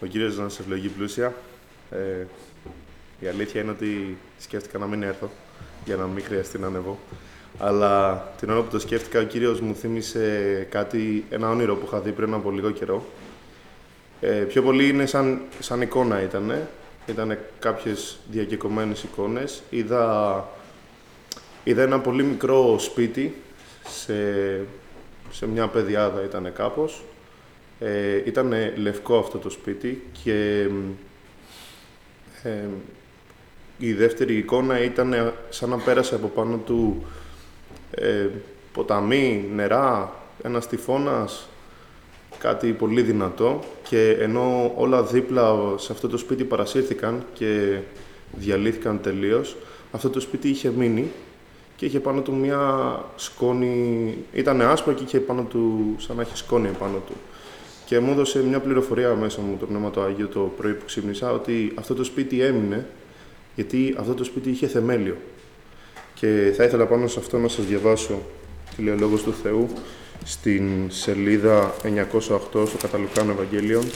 Ο Κύριος να σε ευλογεί πλούσια. Η αλήθεια είναι ότι σκέφτηκα να μην έρθω, για να μην χρειαστεί να ανεβώ. Αλλά την ώρα που το σκέφτηκα, ο Κύριος μου θύμισε ένα όνειρο που είχα δει πριν από λίγο καιρό. Πιο πολύ είναι σαν εικόνα ήτανε. Ήτανε κάποιες διακεκομένες εικόνες. Είδα ένα πολύ μικρό σπίτι, σε μια πεδιάδα ήτανε κάπως. Ήτανε λευκό αυτό το σπίτι και η δεύτερη εικόνα ήταν σαν να πέρασε από πάνω του ποταμί, νερά, ένας τυφώνας, κάτι πολύ δυνατό, και ενώ όλα δίπλα σε αυτό το σπίτι παρασύρθηκαν και διαλύθηκαν τελείως, αυτό το σπίτι είχε μείνει και είχε πάνω του μια σκόνη, ήταν άσπρο και είχε πάνω του σαν να είχε σκόνη επάνω του. Και μου έδωσε μια πληροφορία μέσα μου το Πνεύμα το Άγιο το πρωί που ξύπνησα, ότι αυτό το σπίτι έμεινε γιατί αυτό το σπίτι είχε θεμέλιο. Και θα ήθελα πάνω σε αυτό να σας διαβάσω τη λέει ο Λόγος του Θεού στην σελίδα 908 στο κατά Λουκάν Ευαγγέλιον.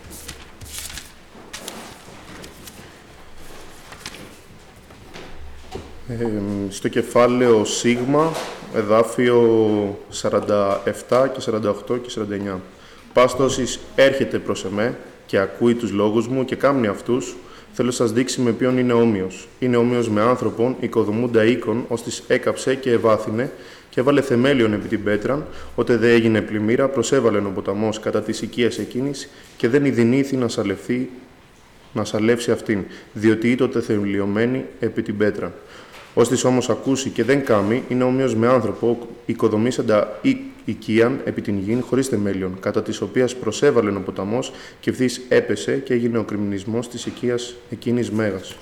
Στο κεφάλαιο Σίγμα, εδάφιο 47 και 48 και 49. Πάστοσης έρχεται προς εμέ και ακούει τους λόγους μου και κάμνει αυτούς, θέλω σας δείξει με ποιον είναι όμοιος. Είναι όμοιος με άνθρωπον, οικοδομούντα οίκον, ώστις έκαψε και ευάθυνε και έβαλε θεμέλιον επί την πέτραν, ότε δε έγινε πλημμύρα, προσέβαλεν ο ποταμός κατά της οικίας εκείνης και δεν ειδηνήθη να σαλεύσει αυτήν, διότι ήτοτε θεμελιωμένη επί την πέτραν. Ώστις όμως ακούσει και δεν κάμει, είναι όμοιος με άνθρωπο, οικοδομήσαντα οικίαν επί την γην χωρίς θεμέλιον, κατά της οποίας προσέβαλεν ο ποταμός και ευθύς έπεσε και έγινε ο κρημνισμός της οικίας εκείνης μέγας.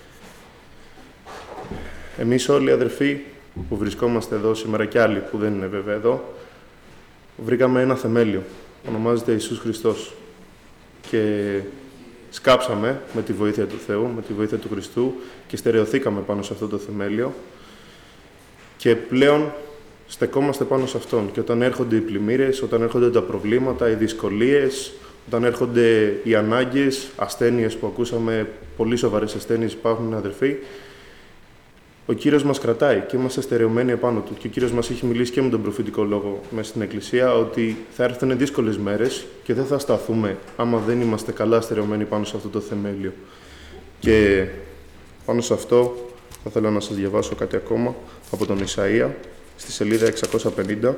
Εμείς όλοι, αδερφοί, που βρισκόμαστε εδώ σήμερα και άλλοι που δεν είναι βέβαια εδώ, βρήκαμε ένα θεμέλιο, ονομάζεται Ιησούς Χριστός. Και σκάψαμε με τη βοήθεια του Θεού, με τη βοήθεια του Χριστού και στερεωθήκαμε πάνω σε αυτό το θεμέλιο και πλέον στεκόμαστε πάνω σε αυτόν. Και όταν έρχονται οι πλημμύρες, όταν έρχονται τα προβλήματα, οι δυσκολίες, όταν έρχονται οι ανάγκες, ασθένειες που ακούσαμε, πολύ σοβαρές ασθένειες υπάρχουν, αδερφοί, ο Κύριος μας κρατάει και είμαστε στερεωμένοι επάνω του. Και ο Κύριος μας έχει μιλήσει και με τον προφητικό λόγο μέσα στην Εκκλησία ότι θα έρθουν δύσκολες μέρες και δεν θα σταθούμε άμα δεν είμαστε καλά στερεωμένοι πάνω σε αυτό το θεμέλιο. Και πάνω σε αυτό θα ήθελα να σας διαβάσω κάτι ακόμα από τον Ισαΐα, στη σελίδα 650,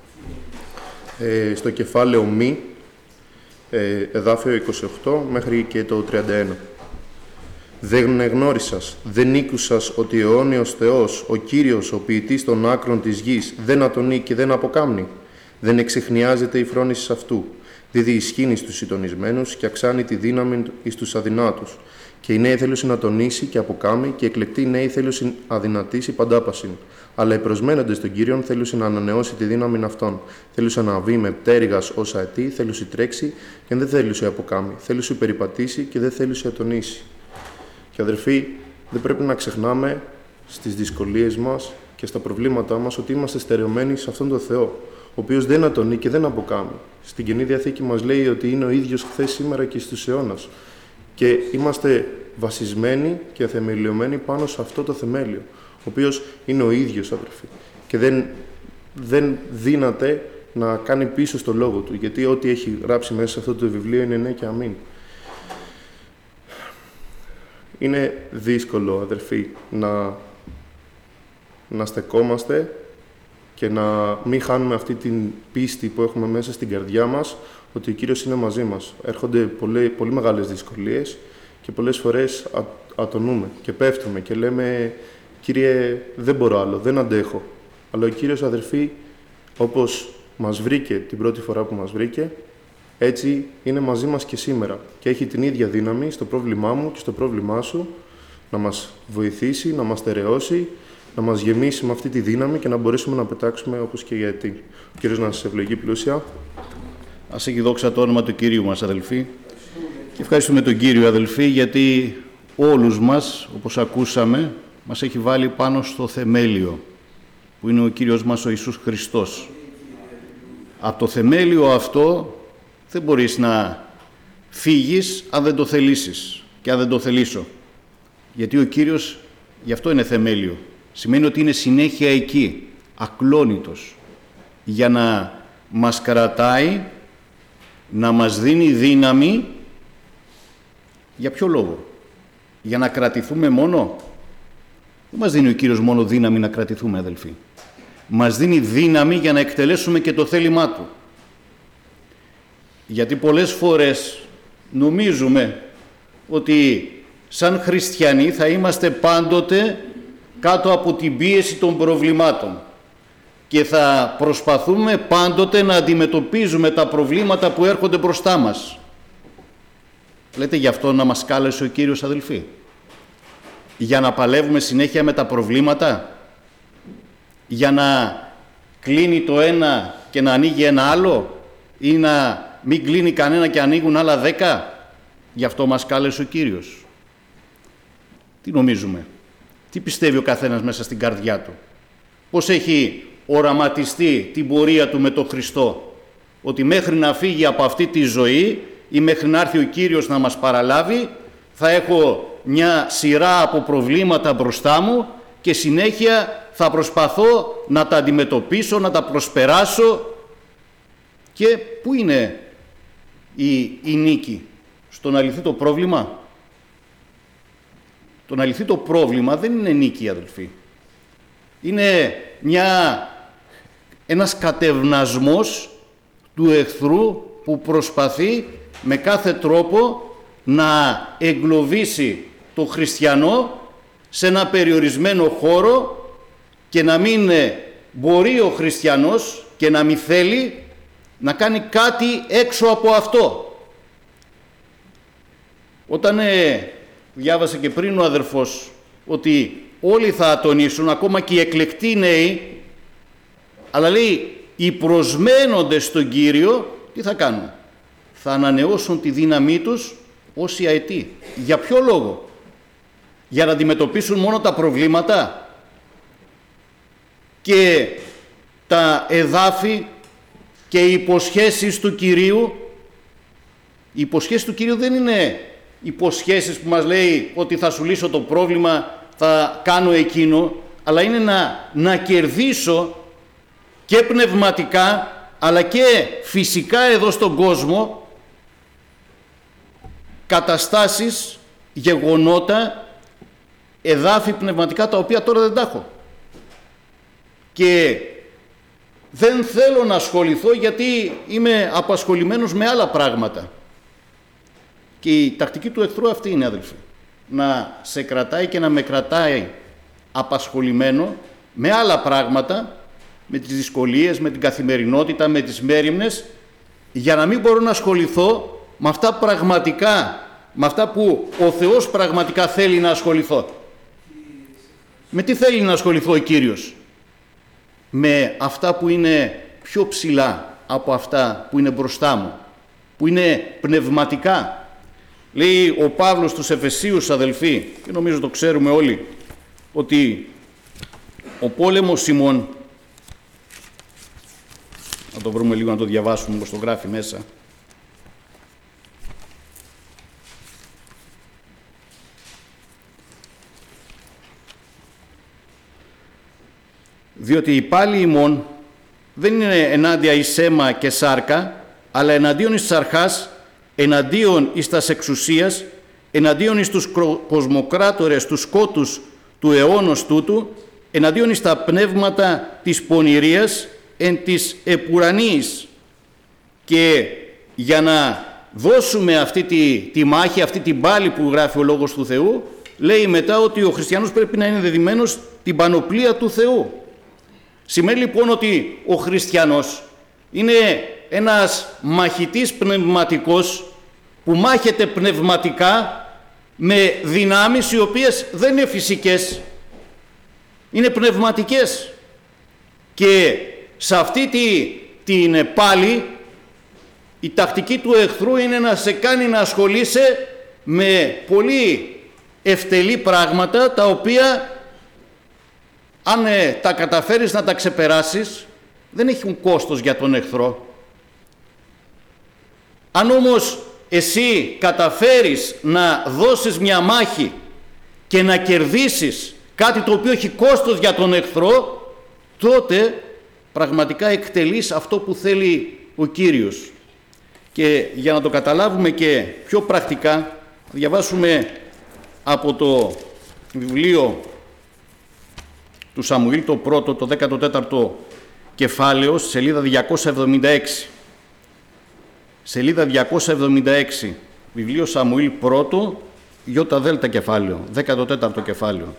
στο κεφάλαιο Μη, εδάφιο 28 μέχρι και το 31. Δεν εγνώρισας, δεν ήκουσας ότι ο αιώνιος Θεός, ο Κύριος, ο ποιητής των άκρων της γης, δεν ατονεί και δεν αποκάμνει. Δεν εξεχνιάζεται η φρόνηση αυτού. Δίδει ισχύν εις τους συντονισμένους και αυξάνει τη δύναμη εις τους αδυνάτους. Και οι νέοι θέλουσιν να τονίσει και αποκάμει, και οι εκλεκτοί νέοι θέλουσιν αδυνατήσει παντάπασιν. Αλλά οι προσμένοντες στον Κύριον θέλουσιν να ανανεώσει τη δύναμη αυτών. Θέλουσαν να βεί με πτέρυγας όσα αετή, θέλουσι τρέξει και δεν θέλουσι αποκάμει. Θέλουσι περιπατήσει και δεν θέλουσι ατονίσει. Και αδερφοί, δεν πρέπει να ξεχνάμε στις δυσκολίες μας και στα προβλήματά μας ότι είμαστε στερεωμένοι σε αυτόν τον Θεό, ο οποίος δεν ατονεί και δεν αποκάμει. Στην Καινή Διαθήκη μας λέει ότι είναι ο ίδιος χθες, σήμερα και στους αιώνας. Και είμαστε βασισμένοι και θεμελιωμένοι πάνω σε αυτό το θεμέλιο, ο οποίος είναι ο ίδιος, αδερφοί. Και δεν δύναται να κάνει πίσω στο λόγο του, γιατί ό,τι έχει γράψει μέσα σε αυτό το βιβλίο είναι ναι και αμήν. Είναι δύσκολο, αδερφοί, να στεκόμαστε και να μην χάνουμε αυτή την πίστη που έχουμε μέσα στην καρδιά μας, ότι ο Κύριος είναι μαζί μας. Έρχονται πολύ μεγάλες δυσκολίες και πολλές φορές ατονούμε και πέφτουμε και λέμε «Κύριε, δεν μπορώ άλλο, δεν αντέχω». Αλλά ο Κύριος, αδερφοί, όπως μας βρήκε την πρώτη φορά που μας βρήκε, έτσι είναι μαζί μας και σήμερα και έχει την ίδια δύναμη στο πρόβλημά μου και στο πρόβλημά σου να μας βοηθήσει, να μας στερεώσει, να μας γεμίσει με αυτή τη δύναμη και να μπορέσουμε να πετάξουμε όπως και η αετή. Ο Κύριος να σας ευλογεί πλούσια. Ας έχει δόξα το όνομα του Κυρίου μας, αδελφοί. Και ευχαριστούμε τον Κύριο, αδελφοί, γιατί όλους μας, όπως ακούσαμε, μας έχει βάλει πάνω στο θεμέλιο, που είναι ο Κύριος μας ο Ιησούς Χριστός. Από το θεμέλιο αυτό δεν μπορείς να φύγεις αν δεν το θελήσεις και αν δεν το θελήσω. Γιατί ο Κύριος γι' αυτό είναι θεμέλιο. Σημαίνει ότι είναι συνέχεια εκεί, ακλόνητος, για να μας κρατάει, να μας δίνει δύναμη. Για ποιο λόγο? Για να κρατηθούμε μόνο? Δεν μας δίνει ο Κύριος μόνο δύναμη να κρατηθούμε, αδελφοί. Μας δίνει δύναμη για να εκτελέσουμε και το θέλημά Του. Γιατί πολλές φορές νομίζουμε ότι σαν χριστιανοί θα είμαστε πάντοτε κάτω από την πίεση των προβλημάτων και θα προσπαθούμε πάντοτε να αντιμετωπίζουμε τα προβλήματα που έρχονται μπροστά μας. Λέτε γι' αυτό να μας κάλεσε ο Κύριος, αδελφοί? Για να παλεύουμε συνέχεια με τα προβλήματα? Για να κλείνει το ένα και να ανοίγει ένα άλλο? Ή να μην κλείνει κανένα και ανοίγουν άλλα 10? Γι' αυτό μας κάλεσε ο Κύριος. Τι νομίζουμε? Τι πιστεύει ο καθένας μέσα στην καρδιά του? Πώς έχει οραματιστεί την πορεία του με τον Χριστό? Ότι μέχρι να φύγει από αυτή τη ζωή ή μέχρι να έρθει ο Κύριος να μας παραλάβει, θα έχω μια σειρά από προβλήματα μπροστά μου και συνέχεια θα προσπαθώ να τα αντιμετωπίσω, να τα προσπεράσω. Και πού είναι η νίκη? Στο να λυθεί το πρόβλημα? Το να λυθεί το πρόβλημα δεν είναι νίκη, αδελφοί. Είναι ένας κατευνασμός του εχθρού που προσπαθεί με κάθε τρόπο να εγκλωβίσει το χριστιανό σε ένα περιορισμένο χώρο και να μην μπορεί ο χριστιανός και να μην θέλει να κάνει κάτι έξω από αυτό. Όταν διάβασε και πριν ο αδερφός ότι όλοι θα ατονίσουν, ακόμα και οι εκλεκτοί νέοι, αλλά λέει οι προσμένοντες στον Κύριο τι θα κάνουν? Θα ανανεώσουν τη δύναμή τους όσοι αετοί. Για ποιο λόγο? Για να αντιμετωπίσουν μόνο τα προβλήματα? Και τα εδάφη και οι υποσχέσεις του Κυρίου, οι υποσχέσεις του Κυρίου δεν είναι υποσχέσεις που μας λέει ότι θα σου λύσω το πρόβλημα, θα κάνω εκείνο, αλλά είναι να κερδίσω και πνευματικά αλλά και φυσικά εδώ στον κόσμο καταστάσεις, γεγονότα, εδάφη πνευματικά τα οποία τώρα δεν τα έχω. Και δεν θέλω να ασχοληθώ γιατί είμαι απασχολημένος με άλλα πράγματα. Και η τακτική του εχθρού αυτή είναι, αδελφοί. Να σε κρατάει και να με κρατάει απασχολημένο με άλλα πράγματα, με τις δυσκολίες, με την καθημερινότητα, με τις μέριμνες, για να μην μπορώ να ασχοληθώ με αυτά πραγματικά, με αυτά που ο Θεός πραγματικά θέλει να ασχοληθώ. Με τι θέλει να ασχοληθώ ο Κύριος? Με αυτά που είναι πιο ψηλά από αυτά που είναι μπροστά μου, που είναι πνευματικά. Λέει ο Παύλος στους Εφεσίους, αδελφοί, και νομίζω το ξέρουμε όλοι, ότι ο πόλεμος ημών, να το βρούμε λίγο να το διαβάσουμε όπως το γράφει μέσα, διότι οι πάλοι ημών δεν είναι ενάντια εις αίμα και σάρκα, αλλά εναντίον εις αρχάς, εναντίον εις τας εξουσίας, εναντίον εις τους κοσμοκράτορες, τους σκότους του αιώνος τούτου, εναντίον εις τα πνεύματα της πονηρίας εν της επουρανής. Και για να δώσουμε αυτή τη μάχη, αυτή την πάλη που γράφει ο Λόγος του Θεού, λέει μετά ότι ο χριστιανός πρέπει να είναι δεδημένος την πανοπλία του Θεού. Σημαίνει λοιπόν ότι ο χριστιανός είναι ένας μαχητής πνευματικός που μάχεται πνευματικά με δυνάμεις οι οποίες δεν είναι φυσικές, είναι πνευματικές. Και σε αυτή την πάλη η τακτική του εχθρού είναι να σε κάνει να ασχολείσαι με πολύ ευτελή πράγματα, τα οποία αν τα καταφέρεις να τα ξεπεράσεις δεν έχουν κόστος για τον εχθρό. Αν όμως εσύ καταφέρεις να δώσεις μια μάχη και να κερδίσεις κάτι το οποίο έχει κόστος για τον εχθρό, τότε πραγματικά εκτελείς αυτό που θέλει ο Κύριος. Και για να το καταλάβουμε και πιο πρακτικά, θα διαβάσουμε από το βιβλίο του Σαμουήλ το πρώτο, το 14ο κεφάλαιο, σελίδα 276. Σελίδα 276, βιβλίο Σαμουήλ πρώτο, ΙΔ κεφάλαιο, 14ο κεφάλαιο.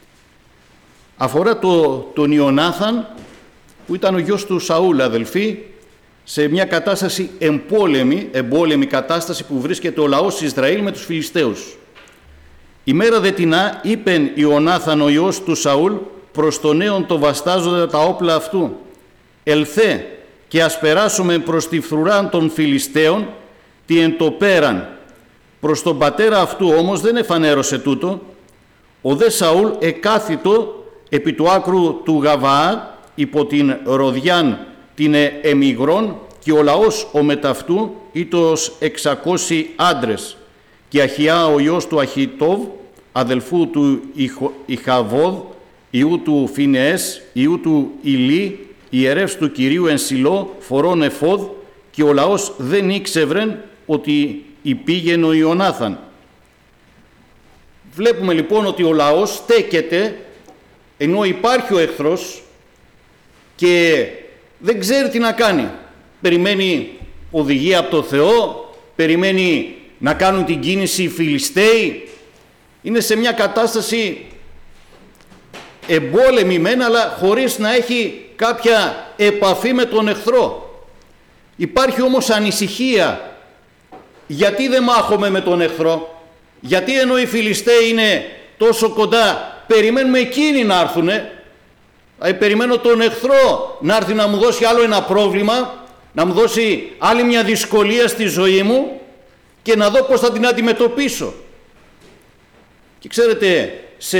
Αφορά τον Ιωνάθαν, που ήταν ο γιος του Σαούλ, αδελφοί, σε μια κατάσταση εμπόλεμη κατάσταση που βρίσκεται ο λαός Ισραήλ με τους Φιλιστέους. «Ημέρα δετινά είπεν Ιωνάθαν ο ιός του Σαούλ προς τον νέον το βαστάζοντα τα όπλα αυτού, ελθέ και ας περάσουμε προς τη φρουράν των Φιλιστέων, τι εν το πέραν. Προς τον πατέρα αυτού όμως δεν εφανέρωσε τούτο. Ο δε Σαούλ εκάθητο επί του άκρου του Γαβαά, υπό την Ροδιάν την Εμιγρών, και ο λαός ο μεταυτού ήτος 600 άντρες, και Αχιά ο ιός του Αχιτόβ, αδελφού του Ιχαβόδ, ιού του Φινεές, ιού του Ηλί, ιερεύς του Κυρίου εν Σιλό, φορών εφόδ, και ο λαός δεν ήξευρεν ότι υπήγαινε ο Ιωνάθαν». Βλέπουμε λοιπόν ότι ο λαός στέκεται ενώ υπάρχει ο εχθρός και δεν ξέρει τι να κάνει. Περιμένει οδηγία από το Θεό, περιμένει να κάνουν την κίνηση οι Φιλιστέοι. Είναι σε μια κατάσταση εμπόλεμη μεν, αλλά χωρίς να έχει κάποια επαφή με τον εχθρό. Υπάρχει όμως ανησυχία. Γιατί δεν μάχομαι με τον εχθρό? Γιατί ενώ οι Φιλιστέοι είναι τόσο κοντά, περιμένουμε εκείνοι να έρθουνε? Περιμένω τον εχθρό να έρθει να μου δώσει άλλο ένα πρόβλημα, να μου δώσει άλλη μια δυσκολία στη ζωή μου και να δω πώς θα την αντιμετωπίσω. Και ξέρετε, σε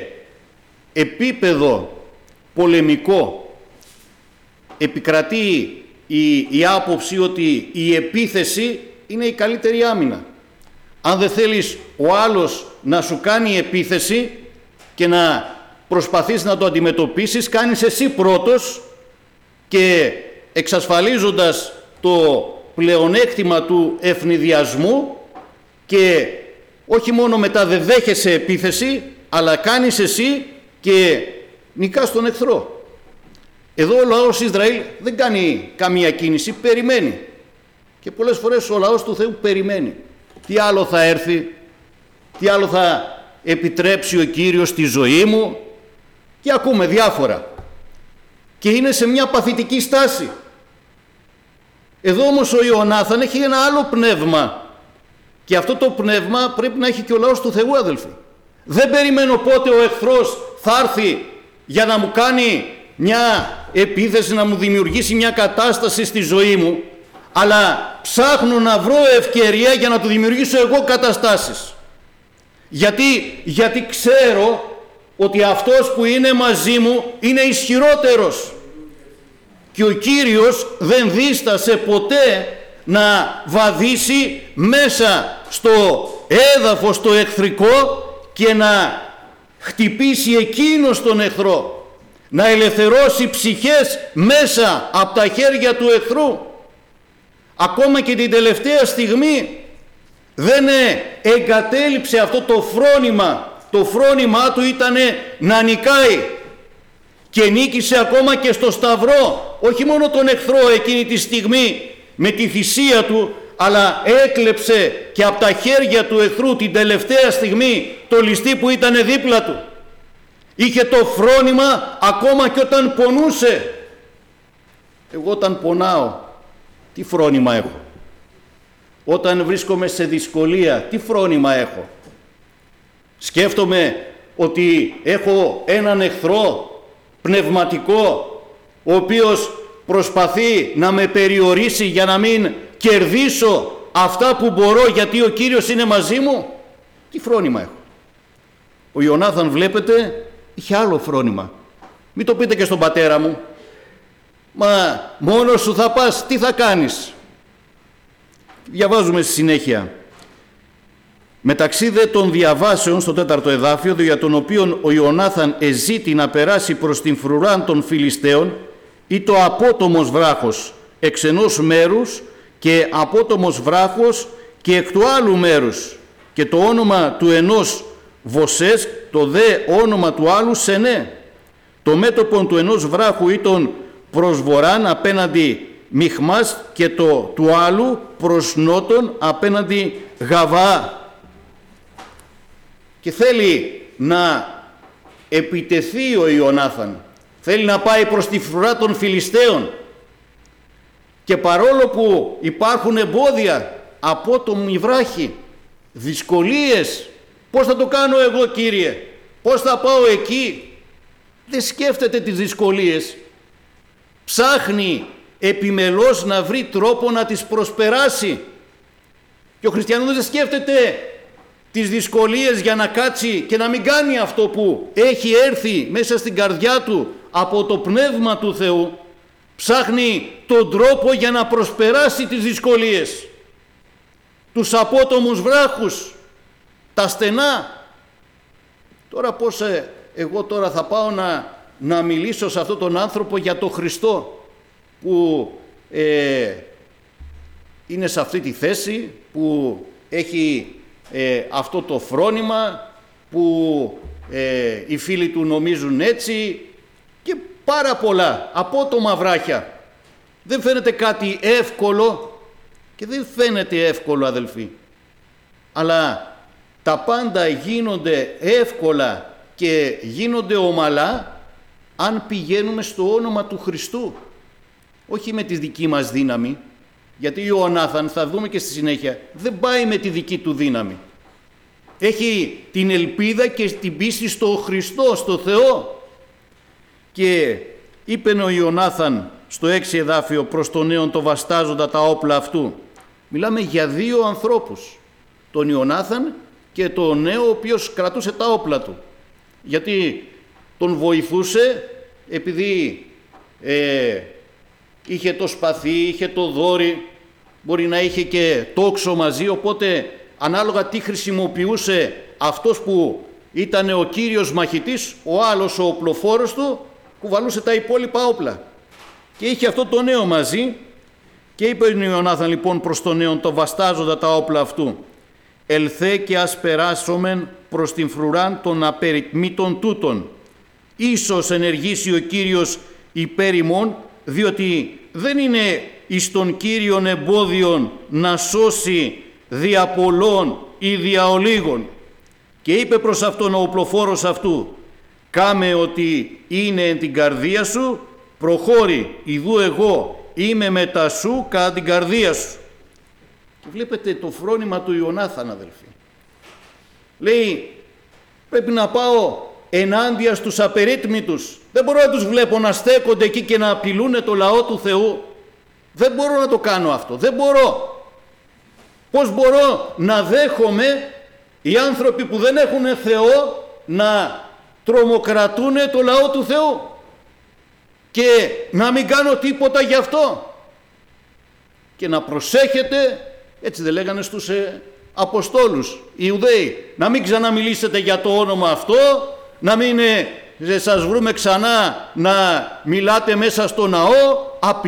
επίπεδο πολεμικό επικρατεί η άποψη ότι η επίθεση είναι η καλύτερη άμυνα. Αν δεν θέλεις ο άλλος να σου κάνει επίθεση και να προσπαθείς να το αντιμετωπίσεις, κάνεις εσύ πρώτος, και εξασφαλίζοντας το πλεονέκτημα του ευνηδιασμού, και όχι μόνο μετά δεν δέχεσαι επίθεση, αλλά κάνεις εσύ και νικάς τον εχθρό. Εδώ ο λαός Ισραήλ δεν κάνει καμία κίνηση, περιμένει. Και πολλές φορές ο λαός του Θεού περιμένει. Τι άλλο θα έρθει, τι άλλο θα επιτρέψει ο Κύριος στη ζωή μου, και ακούμε διάφορα. Και είναι σε μια παθητική στάση. Εδώ όμως ο Ιωνάθαν έχει ένα άλλο πνεύμα, και αυτό το πνεύμα πρέπει να έχει και ο λαός του Θεού, αδελφοί. Δεν περιμένω πότε ο εχθρός θα έρθει για να μου κάνει μια επίθεση, να μου δημιουργήσει μια κατάσταση στη ζωή μου, αλλά ψάχνω να βρω ευκαιρία για να του δημιουργήσω εγώ καταστάσεις. Γιατί ξέρω ότι αυτός που είναι μαζί μου είναι ισχυρότερος, και ο Κύριος δεν δίστασε ποτέ να βαδίσει μέσα στο έδαφος το εχθρικό και να χτυπήσει εκείνος τον εχθρό, να ελευθερώσει ψυχές μέσα από τα χέρια του εχθρού. Ακόμα και την τελευταία στιγμή δεν εγκατέλειψε αυτό το φρόνημα. Το φρόνημά του ήταν να νικάει, και νίκησε ακόμα και στο Σταυρό, όχι μόνο τον εχθρό εκείνη τη στιγμή με τη θυσία του, αλλά έκλεψε και από τα χέρια του εχθρού την τελευταία στιγμή το ληστή που ήταν δίπλα του. Είχε το φρόνημα ακόμα και όταν πονούσε. Εγώ όταν πονάω, τι φρόνημα έχω? Όταν βρίσκομαι σε δυσκολία, τι φρόνημα έχω? Σκέφτομαι ότι έχω έναν εχθρό πνευματικό, ο οποίος προσπαθεί να με περιορίσει για να μην κερδίσω αυτά που μπορώ, γιατί ο Κύριος είναι μαζί μου? Τι φρόνημα έχω? Ο Ιωνάθαν, βλέπετε, είχε άλλο φρόνημα. Μην το πείτε και στον πατέρα μου. Μα μόνος σου θα πας, τι θα κάνεις? Διαβάζουμε στη συνέχεια. Μεταξύ δε των διαβάσεων στο 4ο εδάφιο, για τον οποίον ο Ιωνάθαν εζήτη να περάσει προς την φρουράν των Φιλιστέων, ή το απότομος βράχος εξ ενός μέρους και απότομος βράχος και εκ του άλλου μέρους, και το όνομα του ενός Βοσές, το δε όνομα του άλλου Σενέ. Το μέτωπον του ενός βράχου ήταν προς βορράν απέναντι Μιχμάς και το του άλλου προς νότον απέναντι Γαβαά. Και θέλει να επιτεθεί ο Ιωνάθαν, θέλει να πάει προς τη φρουρά των Φιλιστέων, και παρόλο που υπάρχουν εμπόδια, απότομοι βράχοι, δυσκολίες, πώς θα το κάνω εγώ, Κύριε, πώς θα πάω εκεί, δεν σκέφτεται τις δυσκολίες, ψάχνει επιμελώς να βρει τρόπο να τις προσπεράσει. Και ο χριστιανός δεν σκέφτεται τις δυσκολίες για να κάτσει και να μην κάνει αυτό που έχει έρθει μέσα στην καρδιά του από το Πνεύμα του Θεού. Ψάχνει τον τρόπο για να προσπεράσει τις δυσκολίες, τους απότομους βράχους, τα στενά. Τώρα πώς εγώ τώρα θα πάω να μιλήσω σε αυτόν τον άνθρωπο για τον Χριστό που είναι σε αυτή τη θέση, που έχει αυτό το φρόνημα, που οι φίλοι του νομίζουν έτσι, και πάρα πολλά απότομα βράχια. Δεν φαίνεται κάτι εύκολο, και δεν φαίνεται εύκολο, αδελφοί, αλλά τα πάντα γίνονται εύκολα και γίνονται ομαλά αν πηγαίνουμε στο όνομα του Χριστού, όχι με τη δική μας δύναμη. Γιατί ο Ιωνάθαν, θα δούμε και στη συνέχεια, δεν πάει με τη δική του δύναμη. Έχει την ελπίδα και την πίστη στο Χριστό, στο Θεό. Και είπε ο Ιωνάθαν στο 6 εδάφιο προς τον νέον το βαστάζοντα τα όπλα αυτού. Μιλάμε για δύο ανθρώπους, τον Ιωνάθαν και τον νέο ο οποίος κρατούσε τα όπλα του. Γιατί τον βοηθούσε επειδή είχε το σπαθί, είχε το δόρυ, μπορεί να είχε και τόξο μαζί, οπότε ανάλογα τι χρησιμοποιούσε αυτός που ήταν ο κύριος μαχητής, ο άλλος ο οπλοφόρος του κουβαλούσε τα υπόλοιπα όπλα. Και είχε αυτό το νέο μαζί, και είπε ο Ιωνάθαν λοιπόν προς τον νέον το βαστάζοντα τα όπλα αυτού, «Ελθέ και ας περάσομεν προς την φρουράν των απεριτμήτων τούτων. Ίσως ενεργήσει ο Κύριος υπέρ ημών, διότι δεν είναι εις τον Κύριον εμπόδιον να σώσει δια πολλών ή δια ολίγων». Και είπε προς αυτόν ο οπλοφόρος αυτού, «Κάμε ότι είναι εν την καρδία σου, προχώρη, ιδού εγώ είμαι μετά σου κατά την καρδία σου». Και βλέπετε το φρόνημα του Ιωνάθαν, αδελφοί. Λέει, πρέπει να πάω ενάντια στους απερίτμητους. Δεν μπορώ να τους βλέπω να στέκονται εκεί και να απειλούν το λαό του Θεού. Δεν μπορώ να το κάνω αυτό. Δεν μπορώ. Πώς μπορώ να δέχομαι οι άνθρωποι που δεν έχουν Θεό να τρομοκρατούν το λαό του Θεού και να μην κάνω τίποτα γι' αυτό? Και να προσέχετε, έτσι δεν λέγανε στους Αποστόλους οι Ιουδαίοι, να μην ξαναμιλήσετε για το όνομα αυτό, να μην σας βρούμε ξανά να μιλάτε μέσα στο ναό,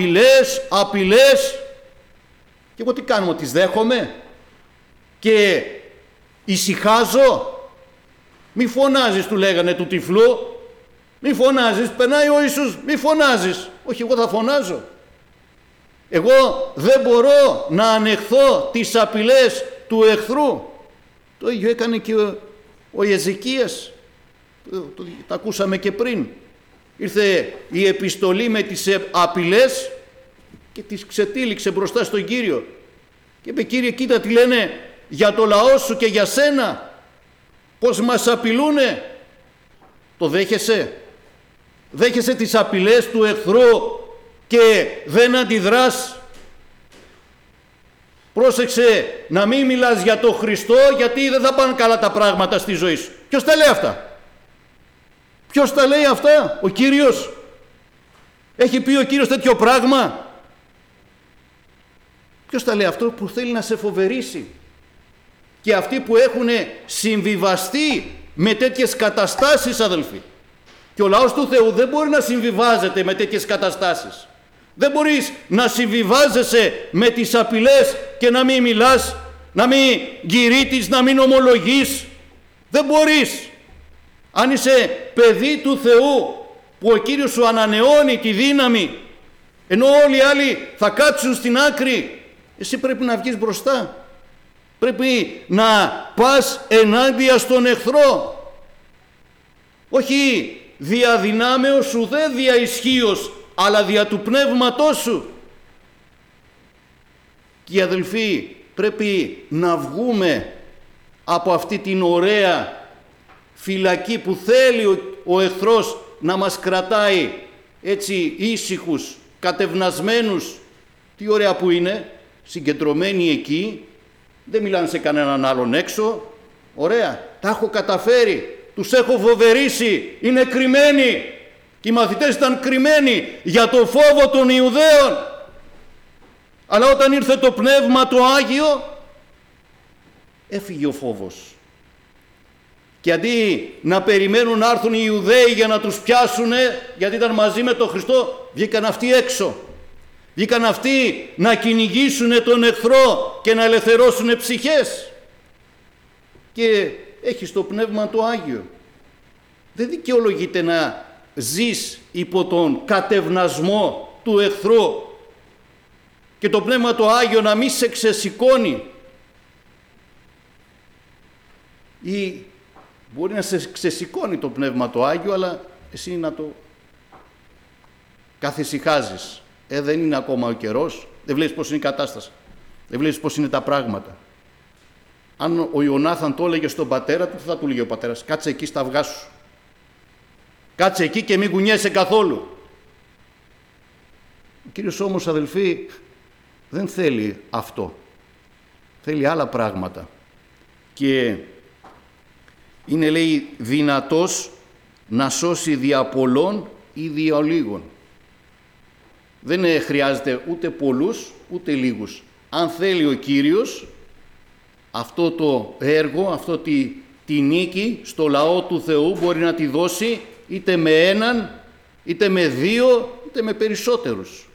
απειλές. Και εγώ τι κάνω, τις δέχομαι και ησυχάζω? Μη φωνάζεις, του λέγανε του τυφλού, μη φωνάζεις, περνάει ο Ιησούς, μη φωνάζεις. Όχι, εγώ θα φωνάζω. Εγώ δεν μπορώ να ανεχθώ τις απειλές του εχθρού. Το ίδιο έκανε και ο Εζεκίας, τα ακούσαμε και πριν. Ήρθε η επιστολή με τις απειλές και τις ξετύλιξε μπροστά στον Κύριο και είπε, Κύριε, κοίτα τι λένε για το λαό σου και για σένα, πως μας απειλούνε. Το δέχεσαι τις απειλές του εχθρού και δεν αντιδράς? Πρόσεξε να μην μιλάς για τον Χριστό, γιατί δεν θα πάνε καλά τα πράγματα στη ζωή σου. Ποιος τα λέει αυτά? Ποιος τα λέει αυτά? Ο Κύριος? Έχει πει ο Κύριος τέτοιο πράγμα? Ποιος τα λέει αυτό? Που θέλει να σε φοβερήσει. Και αυτοί που έχουν συμβιβαστεί με τέτοιες καταστάσεις, αδελφοί. Και ο λαός του Θεού δεν μπορεί να συμβιβάζεται με τέτοιες καταστάσεις. Δεν μπορείς να συμβιβάζεσαι με τις απειλές και να μην μιλάς, να μην κηρύττεις, να μην ομολογείς. Δεν μπορείς. Αν είσαι παιδί του Θεού, που ο Κύριος σου ανανεώνει τη δύναμη, ενώ όλοι οι άλλοι θα κάτσουν στην άκρη, εσύ πρέπει να βγεις μπροστά. Πρέπει να πας ενάντια στον εχθρό. Όχι δια δυνάμεως σου, δε δια ισχύως, αλλά δια του πνεύματός σου. Και οι αδελφοί, πρέπει να βγούμε από αυτή την ωραία φυλακή που θέλει ο εχθρός να μας κρατάει έτσι ήσυχους, κατευνασμένους. Τι ωραία που είναι, συγκεντρωμένοι εκεί, δεν μιλάνε σε κανέναν άλλον έξω. Ωραία, τα έχω καταφέρει, τους έχω φοβερήσει, είναι κρυμμένοι. Και οι μαθητές ήταν κρυμμένοι για το φόβο των Ιουδαίων. Αλλά όταν ήρθε το Πνεύμα το Άγιο, έφυγε ο φόβος. Και αντί να περιμένουν να έρθουν οι Ιουδαίοι για να τους πιάσουν, γιατί ήταν μαζί με τον Χριστό, βγήκαν αυτοί έξω. Βγήκαν αυτοί να κυνηγήσουν τον εχθρό και να ελευθερώσουν ψυχές. Και έχεις το Πνεύμα το Άγιο. Δεν δικαιολογείται να ζεις υπό τον κατευνασμό του εχθρού και το Πνεύμα το Άγιο να μην σε ξεσηκώνει. Ή μπορεί να σε ξεσηκώνει το Πνεύμα το Άγιο, αλλά εσύ να το καθησυχάζεις. Δεν είναι ακόμα ο καιρός, δεν βλέπεις πώς είναι η κατάσταση, δεν βλέπεις πώς είναι τα πράγματα. Αν ο Ιωνάθαν το έλεγε στον πατέρα του, θα του λέγε ο πατέρας, κάτσε εκεί στα αυγά σου. Κάτσε εκεί και μην κουνιέσαι καθόλου. Ο Κύριος όμως, αδελφοί, δεν θέλει αυτό. Θέλει άλλα πράγματα. Και είναι, λέει, δυνατός να σώσει δια πολλών ή δια λίγων. Δεν χρειάζεται ούτε πολλούς ούτε λίγους. Αν θέλει ο Κύριος αυτό το έργο, αυτό τη νίκη στο λαό του Θεού, μπορεί να τη δώσει είτε με έναν, είτε με δύο, είτε με περισσότερους.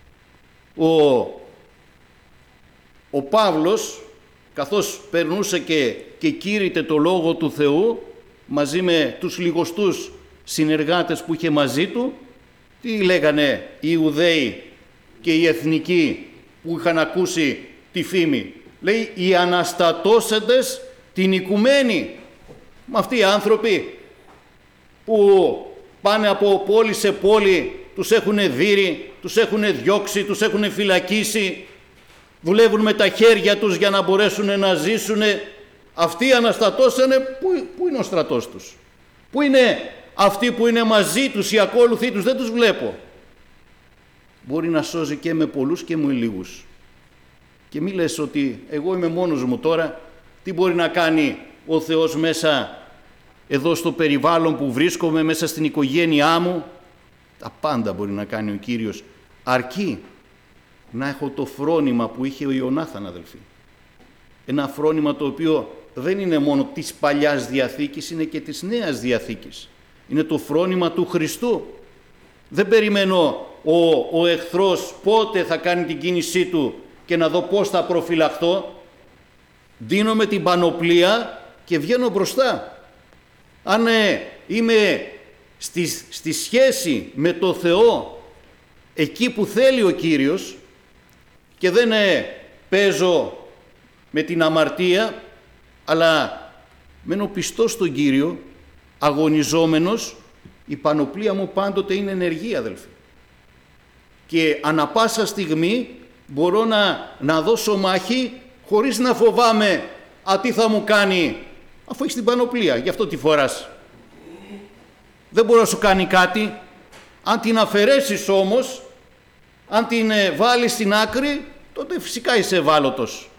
Ο Παύλος, καθώς περνούσε και κήρυτε το Λόγο του Θεού μαζί με τους λιγοστούς συνεργάτες που είχε μαζί του, τι λέγανε οι Ιουδαίοι και οι εθνικοί που είχαν ακούσει τη φήμη? Λέει, οι αναστατώσαντες την οικουμένη. Με αυτοί οι άνθρωποι που πάνε από πόλη σε πόλη, τους έχουν δείρει, τους έχουν διώξει, τους έχουν φυλακίσει, δουλεύουν με τα χέρια τους για να μπορέσουν να ζήσουν. Αυτοί αναστατώσανε. Πού είναι ο στρατός τους? Πού είναι αυτοί που είναι μαζί τους, οι ακόλουθοι τους? Δεν τους βλέπω. Μπορεί να σώζει και με πολλούς και με λίγους. Και μη λες ότι εγώ είμαι μόνος μου τώρα. Τι μπορεί να κάνει ο Θεός μέσα εδώ στο περιβάλλον που βρίσκομαι, μέσα στην οικογένειά μου? Τα πάντα μπορεί να κάνει ο Κύριος, αρκεί να έχω το φρόνημα που είχε ο Ιωνάθαν, αδελφοί. Ένα φρόνημα το οποίο δεν είναι μόνο της Παλιάς Διαθήκης, είναι και της Νέας Διαθήκης. Είναι το φρόνημα του Χριστού. Δεν περιμένω ο εχθρός πότε θα κάνει την κίνησή του και να δω πώς θα προφυλαχθώ. Δίνομαι την πανοπλία και βγαίνω μπροστά. Αν είμαι στη σχέση με το Θεό εκεί που θέλει ο Κύριος και δεν παίζω με την αμαρτία, αλλά μένω πιστός στον Κύριο, αγωνιζόμενος, η πανοπλία μου πάντοτε είναι ενεργή, αδελφοί. Και ανα πάσα στιγμή μπορώ να δώσω μάχη χωρίς να φοβάμαι τι θα μου κάνει, αφού έχεις την πανοπλία, γι' αυτό τη φοράς. Δεν μπορεί να σου κάνει κάτι. Αν την αφαιρέσεις όμως, αν την βάλεις στην άκρη, τότε φυσικά είσαι ευάλωτος.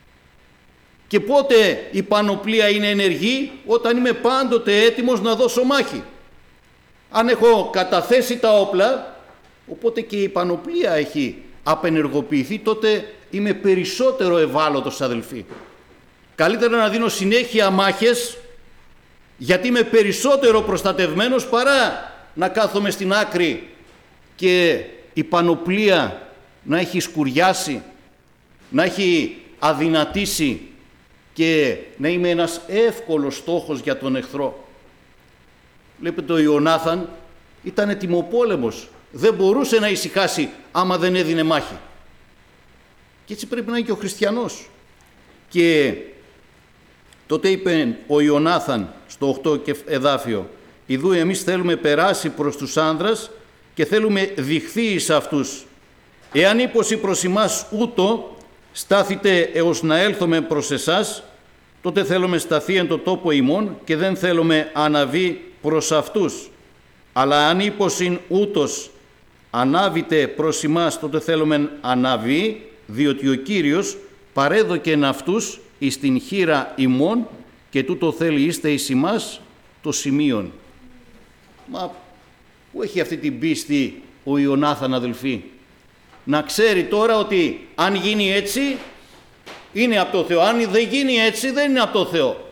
Και πότε η πανοπλία είναι ενεργή? Όταν είμαι πάντοτε έτοιμος να δώσω μάχη. Αν έχω καταθέσει τα όπλα, οπότε και η πανοπλία έχει απενεργοποιηθεί, τότε είμαι περισσότερο ευάλωτος, αδελφοί. Καλύτερα να δίνω συνέχεια μάχες, γιατί είμαι περισσότερο προστατευμένος, παρά να κάθομαι στην άκρη και η πανοπλία να έχει σκουριάσει, να έχει αδυνατήσει και να είμαι ένας εύκολος στόχος για τον εχθρό. Βλέπετε, ο Ιωνάθαν ήταν ετοιμοπόλεμος. Δεν μπορούσε να ησυχάσει άμα δεν έδινε μάχη. Και έτσι πρέπει να είναι και ο χριστιανός. Και τότε είπε ο Ιωνάθαν στο 8 εδάφιο: «Ιδού εμείς θέλουμε περάσει προς τους άνδρας και θέλουμε διχθεί εις αυτούς. Εάν ύποση προς ημάς ούτω στάθητε έως να έλθουμε προς εσάς, τότε θέλουμε σταθεί εν το τόπο ημών και δεν θέλουμε αναβεί προς αυτούς. Αλλά αν ύποσιν ούτως ανάβητε προς ημάς, τότε θέλουμε αναβεί, διότι ο Κύριος παρέδοκεν αυτούς εις την χείρα ημών και τούτο θέλει είστε εις ημάς το σημείον». Μα πού έχει αυτή την πίστη ο Ιωνάθαν, αδελφοί? Να ξέρει τώρα ότι αν γίνει έτσι είναι από το Θεό, αν δεν γίνει έτσι δεν είναι από το Θεό.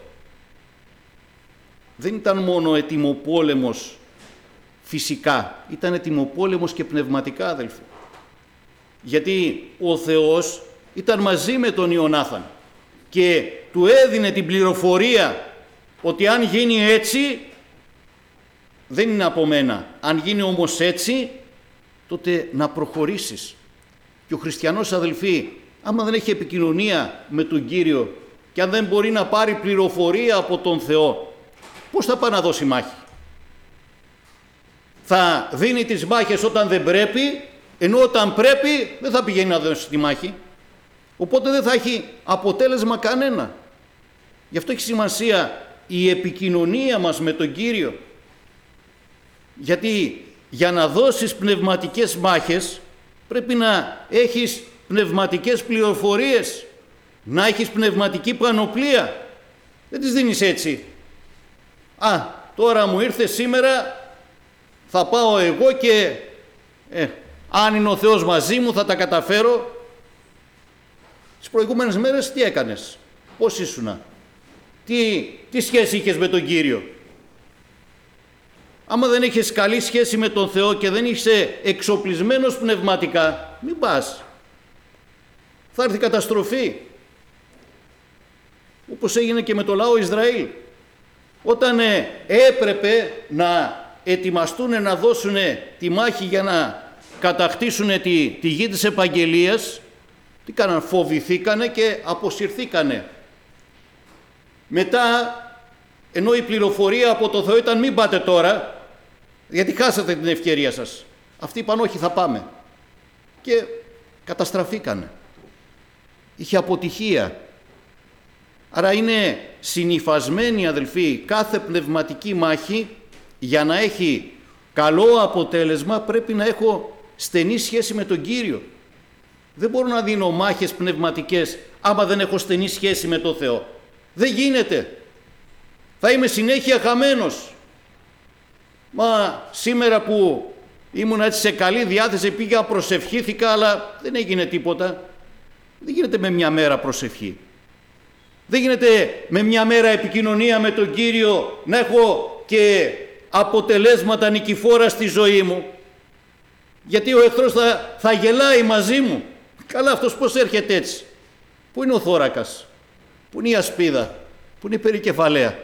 Δεν ήταν μόνο ετοιμοπόλεμος φυσικά, ήταν ετοιμοπόλεμος και πνευματικά, αδελφοί. Γιατί ο Θεός ήταν μαζί με τον Ιωνάθαν και του έδινε την πληροφορία ότι αν γίνει έτσι δεν είναι από μένα. Αν γίνει όμως έτσι, τότε να προχωρήσεις. Και ο χριστιανός, αδελφοί, άμα δεν έχει επικοινωνία με τον Κύριο και αν δεν μπορεί να πάρει πληροφορία από τον Θεό, πώς θα πάει να δώσει μάχη? Θα δίνει τις μάχες όταν δεν πρέπει, ενώ όταν πρέπει δεν θα πηγαίνει να δώσει τη μάχη. Οπότε δεν θα έχει αποτέλεσμα κανένα. Γι' αυτό έχει σημασία η επικοινωνία μας με τον Κύριο. Γιατί για να δώσεις πνευματικές μάχες πρέπει να έχεις πνευματικές πληροφορίες, να έχεις πνευματική πανοπλία. Δεν τις δίνεις έτσι. Τώρα μου ήρθε σήμερα, θα πάω εγώ και αν είναι ο Θεός μαζί μου θα τα καταφέρω. Τις προηγούμενες μέρες τι έκανες? Πώς ήσουνα? Τι σχέση είχες με τον Κύριο? Άμα δεν έχεις καλή σχέση με τον Θεό και δεν είσαι εξοπλισμένος πνευματικά, μην πας. Θα έρθει καταστροφή. Όπως έγινε και με το λαό Ισραήλ. Όταν έπρεπε να ετοιμαστούν να δώσουν τη μάχη για να κατακτήσουν τη γη της επαγγελίας, τι κάναν? Φοβηθήκανε και αποσυρθήκανε. Μετά, ενώ η πληροφορία από το Θεό ήταν μην πάτε τώρα, γιατί χάσατε την ευκαιρία σας, αυτοί είπαν όχι, θα πάμε. Και καταστραφήκανε. Είχε αποτυχία. Άρα είναι συνυφασμένη, αδελφοί, κάθε πνευματική μάχη. Για να έχει καλό αποτέλεσμα πρέπει να έχω στενή σχέση με τον Κύριο. Δεν μπορώ να δίνω μάχες πνευματικές άμα δεν έχω στενή σχέση με τον Θεό. Δεν γίνεται. Θα είμαι συνέχεια χαμένος. Μα σήμερα που ήμουν έτσι σε καλή διάθεση, πήγα, προσευχήθηκα, αλλά δεν έγινε τίποτα. Δεν γίνεται με μια μέρα προσευχή. Δεν γίνεται με μια μέρα επικοινωνία με τον Κύριο να έχω και αποτελέσματα νικηφόρα στη ζωή μου. Γιατί ο εχθρός θα γελάει μαζί μου. Καλά, αυτός πώς έρχεται έτσι? Πού είναι ο θώρακας? Πού είναι η ασπίδα? Πού είναι η περικεφαλαία?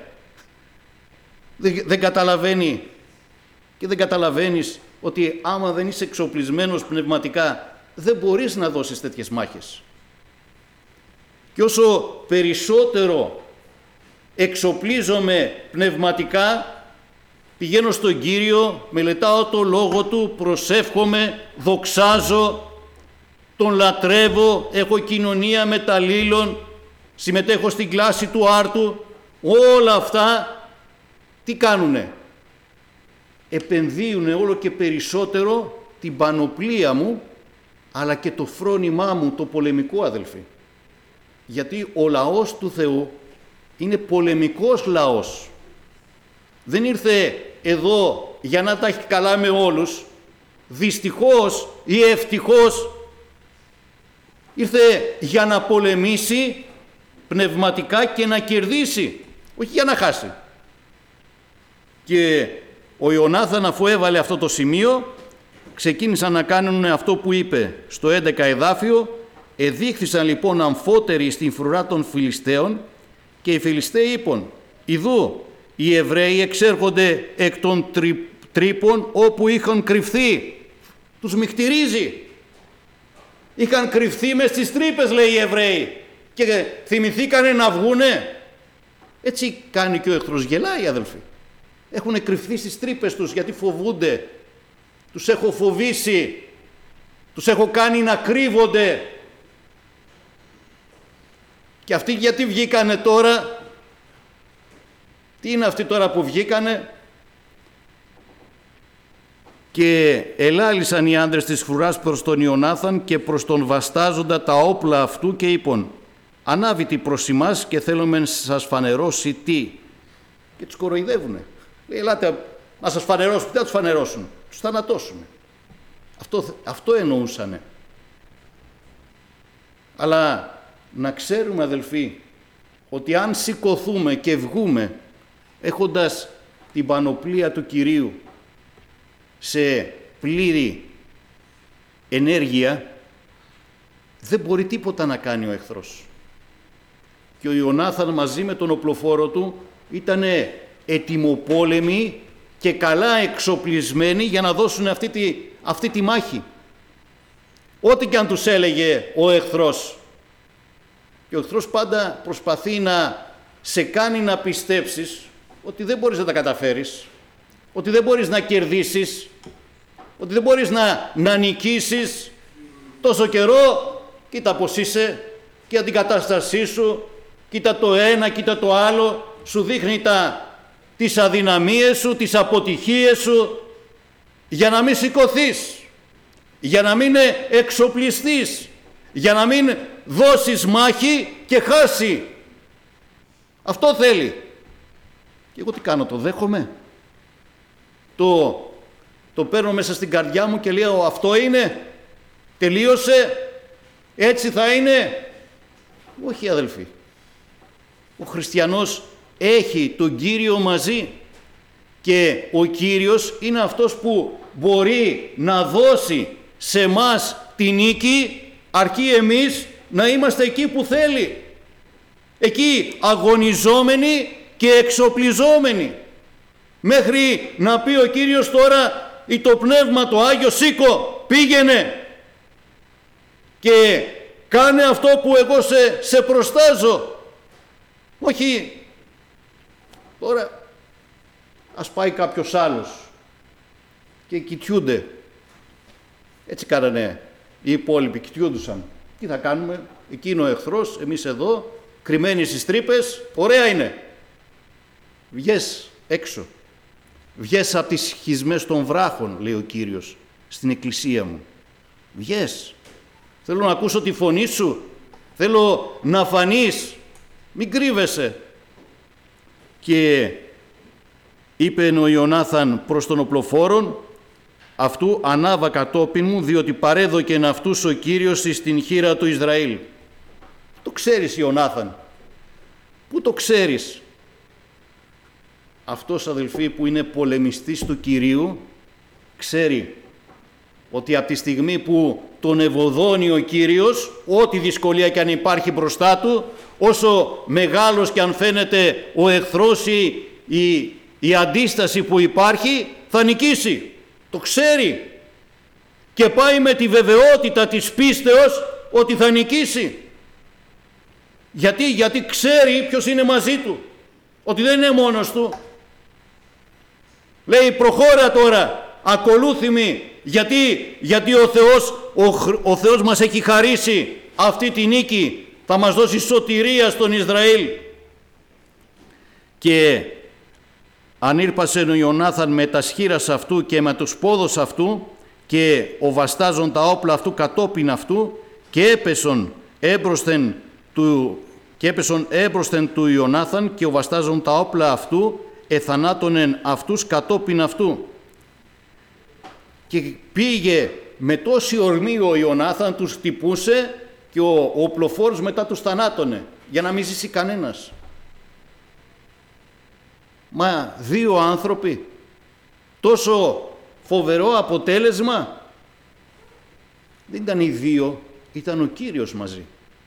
Δεν καταλαβαίνει. Και δεν καταλαβαίνεις ότι άμα δεν είσαι εξοπλισμένος πνευματικά δεν μπορείς να δώσεις τέτοιες μάχες. Και όσο περισσότερο εξοπλίζομαι πνευματικά, πηγαίνω στον Κύριο, μελετάω το Λόγο Του, προσεύχομαι, δοξάζω, Τον λατρεύω, έχω κοινωνία με τα αλλήλων, συμμετέχω στην κλάση του άρτου. Όλα αυτά τι κάνουνε? Επενδύουνε όλο και περισσότερο την πανοπλία μου, αλλά και το φρόνημά μου το πολεμικό, αδελφοί. Γιατί ο λαός του Θεού είναι πολεμικός λαός. Δεν ήρθε εδώ για να τα έχει καλά με όλους. Δυστυχώς ή ευτυχώς Ήρθε για να πολεμήσει πνευματικά και να κερδίσει, όχι για να χάσει. Και ο Ιωνάθαν, αφού έβαλε αυτό το σημείο, ξεκίνησαν να κάνουν αυτό που είπε στο 11 εδάφιο. Εδείχθησαν λοιπόν αμφότεροι στην φρουρά των Φιλιστέων και οι Φιλιστέοι είπαν: «Ιδού, οι Εβραίοι εξέρχονται εκ των τρύπων όπου είχαν κρυφθεί». Τους μυχτηρίζει. Είχαν κρυφθεί μες στις τρύπες, λέει, οι Εβραίοι, και θυμηθήκανε να βγούνε. Έτσι κάνει και ο εχθρός, γελάει, αδελφοί. Έχουν κρυφθεί στις τρύπες τους γιατί φοβούνται. Τους έχω φοβήσει. Τους έχω κάνει να κρύβονται. Και αυτοί γιατί βγήκανε τώρα? Τι είναι αυτοί τώρα που βγήκανε? Και ελάλησαν οι άντρες της φρουράς προς τον Ιωνάθαν και προς τον βαστάζοντα τα όπλα αυτού και είπαν: «Ανάβητη προς εμάς και θέλουμε να σας φανερώσει τι». Και τους κοροϊδεύουνε. Λέει: «Ελάτε να σας φανερώσουν». Τι θα τους φανερώσουν? Τους θανατώσουν. Αυτό εννοούσανε. Αλλά να ξέρουμε, αδελφοί, ότι αν σηκωθούμε και βγούμε έχοντας την πανοπλία του Κυρίου σε πλήρη ενέργεια, δεν μπορεί τίποτα να κάνει ο εχθρός. Και ο Ιωνάθαν μαζί με τον οπλοφόρο του ήταν ετοιμοπόλεμοι και καλά εξοπλισμένοι για να δώσουν αυτή τη μάχη. Ό,τι και αν τους έλεγε ο εχθρός. Και ο εχθρός πάντα προσπαθεί να σε κάνει να πιστέψεις ότι δεν μπορείς να τα καταφέρεις, ότι δεν μπορείς να κερδίσεις, ότι δεν μπορείς να νικήσεις. Τόσο καιρό κοίτα πως είσαι και την κατάστασή σου, κοίτα το ένα, κοίτα το άλλο, σου δείχνει τις αδυναμίες σου, τις αποτυχίες σου, για να μην σηκωθείς, για να μην εξοπλιστείς, για να μην δώσεις μάχη και χάσει. Αυτό θέλει. Και εγώ τι κάνω? Το δέχομαι? Το παίρνω μέσα στην καρδιά μου και λέω: αυτό είναι? Τελείωσε? Έτσι θα είναι? Όχι, αδελφοί. Ο χριστιανός έχει τον Κύριο μαζί και ο Κύριος είναι αυτός που μπορεί να δώσει σε μας τη νίκη, αρκεί εμείς να είμαστε εκεί που θέλει. Εκεί αγωνιζόμενοι και εξοπλιζόμενοι. Μέχρι να πει ο Κύριος τώρα ή το Πνεύμα το Άγιο: σήκω, πήγαινε και κάνε αυτό που εγώ σε προστάζω. Όχι τώρα ας πάει κάποιος άλλος. Και κοιτιούνται. Έτσι κάνανε οι υπόλοιποι, κοιτιούντουσαν. Τι θα κάνουμε? Εκεί είναι ο εχθρός, εμείς εδώ κρυμμένοι στις τρύπες. Ωραία είναι. Βγες έξω. Βγες από τις σχισμές των βράχων, λέει ο Κύριος στην εκκλησία μου. Βγες. Θέλω να ακούσω τη φωνή σου. Θέλω να φανείς. Μην κρύβεσαι. Και είπε ο Ιωνάθαν προς τον οπλοφόρον αυτού: ανάβα κατόπιν μου, διότι παρέδωκεν αυτούς ο Κύριος εις την χείρα του Ισραήλ. Το ξέρεις, Ιωνάθαν? Πού το ξέρεις? Αυτός, αδελφοί, που είναι πολεμιστής του Κυρίου, ξέρει ότι από τη στιγμή που τον ευωδώνει ο Κύριος, ό,τι δυσκολία και αν υπάρχει μπροστά του, όσο μεγάλος και αν φαίνεται ο εχθρός ή η αντίσταση που υπάρχει, θα νικήσει. Το ξέρει και πάει με τη βεβαιότητα της πίστεως ότι θα νικήσει. Γιατί ξέρει ποιος είναι μαζί του, ότι δεν είναι μόνος του. Λέει: προχώρα τώρα, ακολούθημη, γιατί ο Θεός μας έχει χαρίσει αυτή τη νίκη, θα μας δώσει σωτηρία στον Ισραήλ. Και ανήρπασε ο Ιωνάθαν με τα σχήρας αυτού και με τους πόδους αυτού και ο βαστάζον τα όπλα αυτού κατόπιν αυτού και έπεσον έμπροσθεν του Ιωνάθαν και ο βαστάζον τα όπλα αυτού εθανάτωνεν αυτούς κατόπιν αυτού. Και πήγε με τόση ορμή ο Ιωνάθαν, τους χτυπούσε και ο οπλοφόρος μετά τους θανάτωνε για να μην ζήσει κανένας. Μα 2 άνθρωποι, τόσο φοβερό αποτέλεσμα. Δεν ήταν οι 2, ήταν ο Κύριος μαζί.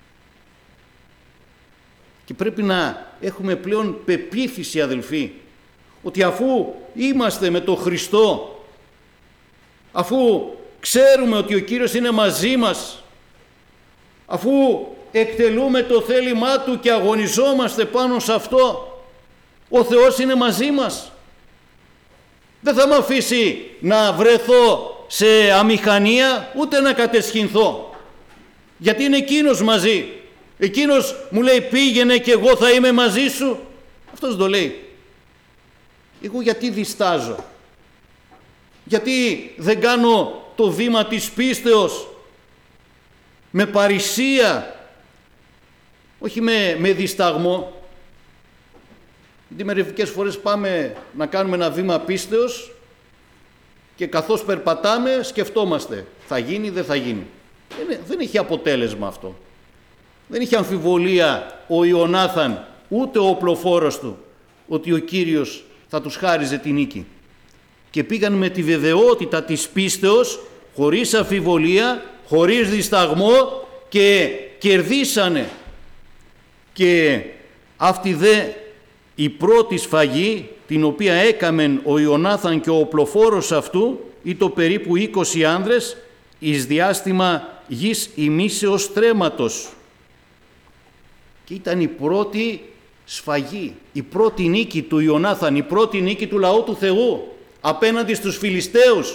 Και πρέπει να έχουμε πλέον πεποίθηση, αδελφοί, ότι αφού είμαστε με τον Χριστό, αφού ξέρουμε ότι ο Κύριος είναι μαζί μας, αφού εκτελούμε το θέλημά Του και αγωνιζόμαστε πάνω σε αυτό, ο Θεός είναι μαζί μας. Δεν θα με αφήσει να βρεθώ σε αμηχανία, ούτε να κατεσχυνθώ, γιατί είναι Εκείνος μαζί. Εκείνος μου λέει πήγαινε και εγώ θα είμαι μαζί σου. Αυτός το λέει. Εγώ γιατί διστάζω? Γιατί δεν κάνω το βήμα της πίστεως με παρησία, όχι με δισταγμό? Γιατί μερικές φορές πάμε να κάνουμε ένα βήμα πίστεως και καθώς περπατάμε σκεφτόμαστε θα γίνει, δεν θα γίνει. Δεν έχει αποτέλεσμα αυτό. Δεν είχε αμφιβολία ο Ιωνάθαν, ούτε ο οπλοφόρος του, ότι ο Κύριος θα τους χάριζε τη νίκη. Και πήγαν με τη βεβαιότητα της πίστεως, χωρίς αμφιβολία, χωρίς δισταγμό, και κερδίσανε. Και αυτή η πρώτη σφαγή, την οποία έκαμεν ο Ιωνάθαν και ο οπλοφόρος αυτού, ήτο περίπου 20 άνδρες, εις διάστημα γης ημίσεως τρέματος. Και ήταν η πρώτη σφαγή, η πρώτη νίκη του Ιωνάθαν, η πρώτη νίκη του λαού του Θεού απέναντι στους Φιλιστέους.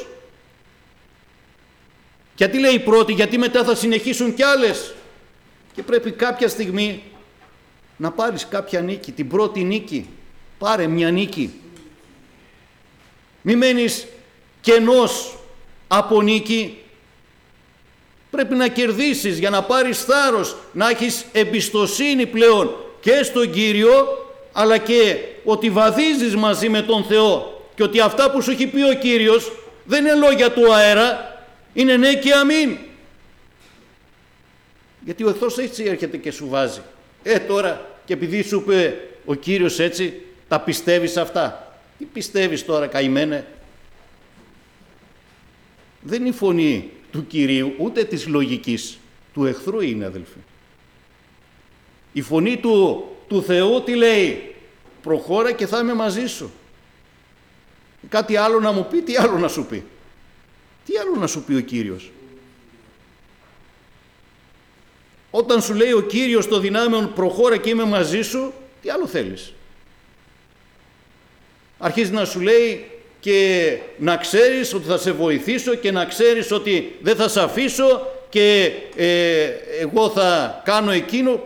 Γιατί λέει η πρώτη? Γιατί μετά θα συνεχίσουν κι άλλες και πρέπει κάποια στιγμή να πάρεις κάποια νίκη, την πρώτη νίκη. Πάρε μια νίκη. Μη μένεις κενός από νίκη. Πρέπει να κερδίσεις για να πάρεις θάρρος, να έχεις εμπιστοσύνη πλέον και στον Κύριο, αλλά και ότι βαδίζεις μαζί με τον Θεό και ότι αυτά που σου έχει πει ο Κύριος δεν είναι λόγια του αέρα, είναι ναι και αμήν. Γιατί ο εχθρός έτσι έρχεται και σου βάζει. Τώρα και επειδή σου είπε ο Κύριος έτσι, τα πιστεύεις αυτά? Τι πιστεύεις τώρα, καημένε? Δεν είναι η φωνή του Κυρίου, ούτε της λογικής, του εχθρού είναι, αδελφοί. Η φωνή του Θεού τι λέει? Προχώρα και θα είμαι μαζί σου. Κάτι άλλο να μου πει, τι άλλο να σου πει? Τι άλλο να σου πει ο Κύριος? Όταν σου λέει ο Κύριος το δυνάμεων προχώρα και είμαι μαζί σου, τι άλλο θέλεις? Αρχίζει να σου λέει και να ξέρεις ότι θα σε βοηθήσω και να ξέρεις ότι δεν θα σε αφήσω και εγώ θα κάνω εκείνο.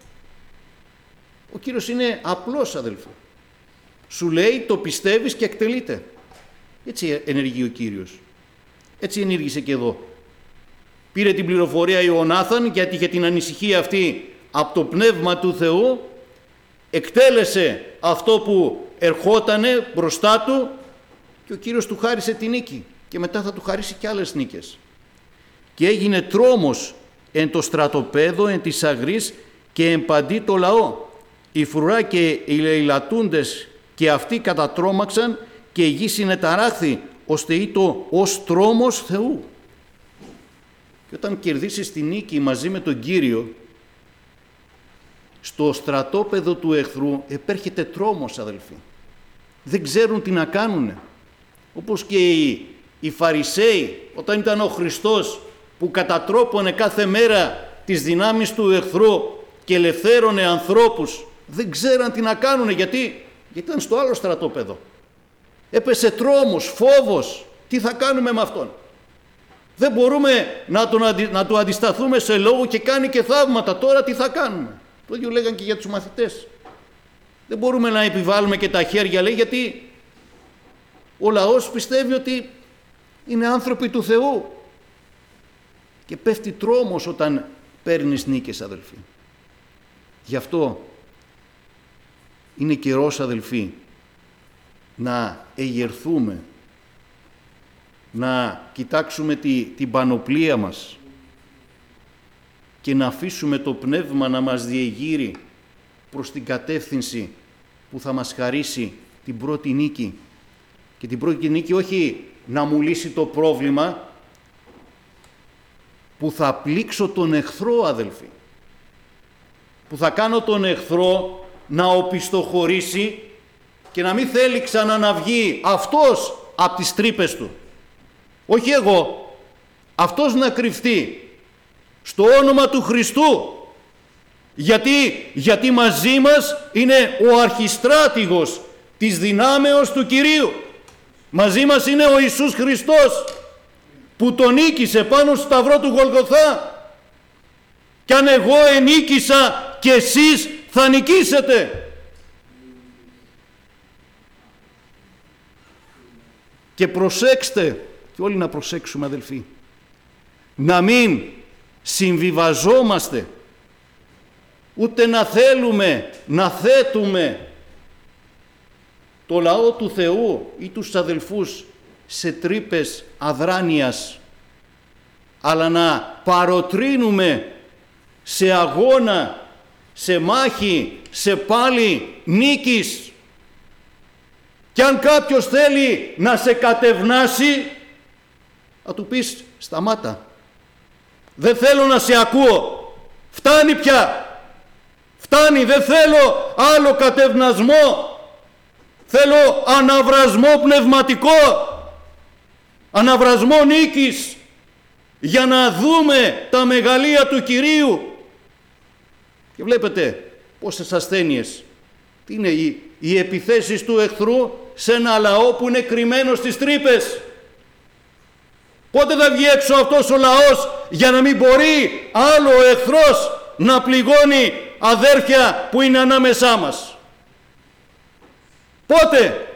Ο Κύριος είναι απλός, αδελφοί. Σου λέει, το πιστεύεις και εκτελείται. Έτσι ενεργεί ο Κύριος. Έτσι ενήργησε και εδώ. Πήρε την πληροφορία Ιωνάθαν, γιατί είχε την ανησυχία αυτή από το Πνεύμα του Θεού, εκτέλεσε αυτό που ερχότανε μπροστά του και ο Κύριος του χάρισε τη νίκη και μετά θα του χαρίσει και άλλες νίκες. Και έγινε τρόμος εν το στρατοπέδο, εν της αγρής και εν παντί το λαό. Οι φρουρά και οι λαιλατούντες και αυτοί κατατρόμαξαν και η γη συνεταράχθη, ώστε ήτο ως τρόμος Θεού. Και όταν κερδίσεις τη νίκη μαζί με τον Κύριο, στο στρατόπεδο του εχθρού επέρχεται τρόμος, αδελφοί. Δεν ξέρουν τι να κάνουνε. Όπως και οι Φαρισαίοι, όταν ήταν ο Χριστός που κατατρόπωνε κάθε μέρα τις δυνάμεις του εχθρού και ελευθέρωνε ανθρώπους, δεν ξέραν τι να κάνουνε. Γιατί ήταν στο άλλο στρατόπεδο. Έπεσε τρόμος, φόβος. Τι θα κάνουμε με αυτόν? Δεν μπορούμε να του αντισταθούμε σε λόγο και κάνει και θαύματα. Τώρα τι θα κάνουμε? Το ίδιο λέγαν και για τους μαθητές. Δεν μπορούμε να επιβάλλουμε και τα χέρια, λέει, γιατί ο λαός πιστεύει ότι είναι άνθρωποι του Θεού. Και πέφτει τρόμος όταν παίρνεις νίκες, αδελφοί. Γι' αυτό είναι καιρός, αδελφοί, να εγερθούμε, να κοιτάξουμε την πανοπλία μας, και να αφήσουμε το Πνεύμα να μας διεγείρει προς την κατεύθυνση που θα μας χαρίσει την πρώτη νίκη. Και την πρώτη νίκη όχι να μου λύσει το πρόβλημα, που θα πλήξω τον εχθρό, αδελφοί. Που θα κάνω τον εχθρό να οπισθοχωρήσει και να μην θέλει ξανά να βγει αυτός από τις τρύπες του. Όχι εγώ. Αυτός να κρυφτεί στο όνομα του Χριστού. Γιατί μαζί μας είναι ο αρχιστράτηγος της δυνάμεως του Κυρίου. Μαζί μας είναι ο Ιησούς Χριστός που τον νίκησε πάνω στο σταυρό του Γολγοθά. Κι αν εγώ ενίκησα και εσείς θα νικήσετε. Και προσέξτε, και όλοι να προσέξουμε αδελφοί, να μην συμβιβαζόμαστε, ούτε να θέλουμε να θέτουμε το λαό του Θεού ή τους αδελφούς σε τρύπες αδράνειας, αλλά να παροτρύνουμε σε αγώνα, σε μάχη, σε πάλη νίκης. Κι αν κάποιος θέλει να σε κατευνάσει, θα του πεις σταμάτα, δεν θέλω να σε ακούω, φτάνει πια, φτάνει, δεν θέλω άλλο κατευνασμό, θέλω αναβρασμό πνευματικό, αναβρασμό νίκης, για να δούμε τα μεγαλεία του Κυρίου. Και βλέπετε πόσες ασθένειες, τι είναι οι επιθέσεις του εχθρού σε ένα λαό που είναι κρυμμένο στις τρύπες. Πότε θα βγει έξω αυτός ο λαός για να μην μπορεί άλλο ο εχθρός να πληγώνει αδέρφια που είναι ανάμεσά μας? Πότε?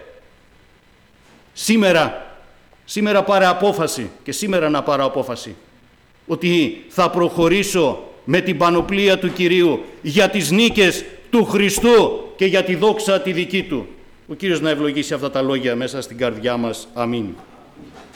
Σήμερα πάρε απόφαση, και σήμερα να πάρω απόφαση, ότι θα προχωρήσω με την πανοπλία του Κυρίου για τις νίκες του Χριστού και για τη δόξα τη δική Του. Ο Κύριος να ευλογήσει αυτά τα λόγια μέσα στην καρδιά μας. Αμήν.